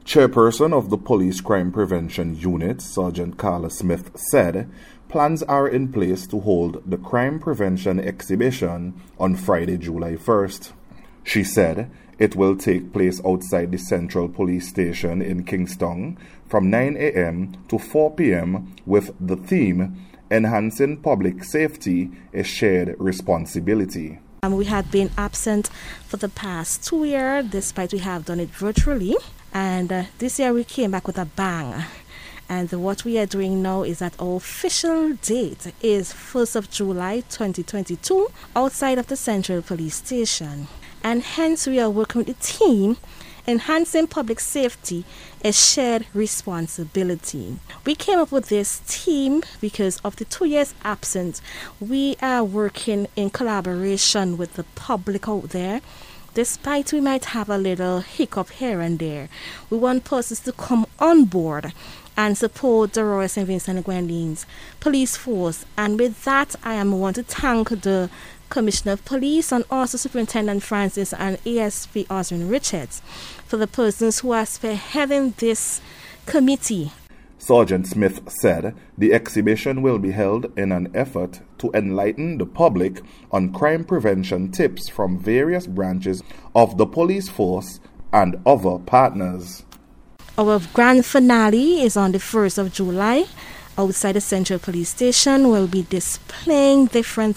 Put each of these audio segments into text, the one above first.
Chairperson of the Police Crime Prevention Unit, Sergeant Carla Smith, said plans are in place to hold the Crime Prevention Exhibition on Friday, July 1st. She said it will take place outside the Central Police Station in Kingston from 9 a.m. to 4 p.m. with the theme, Enhancing Public Safety, a Shared Responsibility. We had been absent for the past 2 years, despite we have done it virtually. And this year we came back with a bang. And what we are doing now is that our official date is 1st of July 2022 outside of the Central Police Station. And hence we are working with the team, Enhancing Public Safety, a Shared Responsibility. We came up with this team because of the 2 years absence. We are working in collaboration with the public out there. Despite we might have a little hiccup here and there, we want persons to come on board and support the Royal St. Vincent and Grenadines Police Force. And with that, I want to thank the Commissioner of Police and also Superintendent Francis and ASP Oswin Richards for the persons who are spearheading this committee. Sergeant Smith said the exhibition will be held in an effort to enlighten the public on crime prevention tips from various branches of the police force and other partners. Our grand finale is on the 1st of July outside the Central Police Station. We'll be displaying different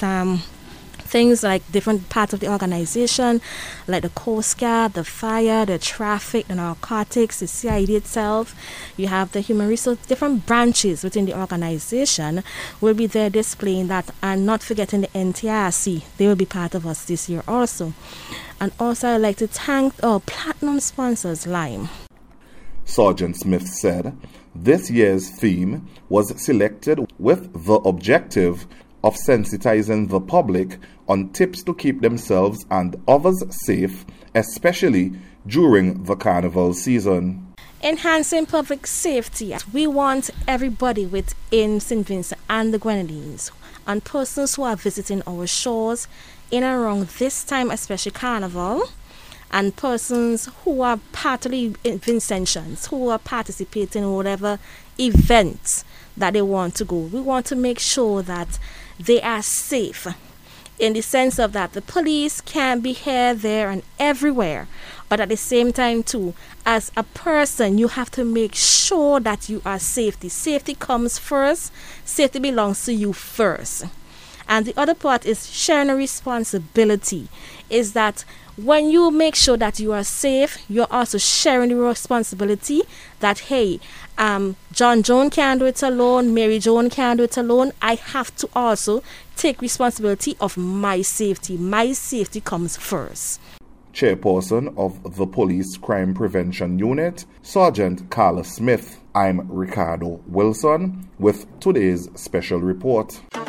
things like different parts of the organization, like the Coast Guard, the fire, the traffic, the narcotics, the CID itself. You have the human resource, different branches within the organization will be there displaying that, and not forgetting the NTRC. They will be part of us this year also. And also I'd like to thank our platinum sponsors, Lime. Sergeant Smith said this year's theme was selected with the objective of sensitizing the public on tips to keep themselves and others safe, especially during the carnival season. Enhancing public safety. We want everybody within St. Vincent and the Grenadines and persons who are visiting our shores in and around this time, especially carnival, and persons who are partly Vincentians, who are participating in whatever events that they want to go. We want to make sure that they are safe in the sense of that the police can be here, there, and everywhere. But at the same time, too, as a person, you have to make sure that you are safe. Safety comes first. Safety belongs to you first. And the other part is sharing a responsibility, is that when you make sure that you are safe, you're also sharing the responsibility that, hey, John Joan can't do it alone, Mary Joan can't do it alone. I have to also take responsibility of my safety. My safety comes first. Chairperson of the Police Crime Prevention Unit, Sergeant Carla Smith. I'm Ricardo Wilson with today's special report.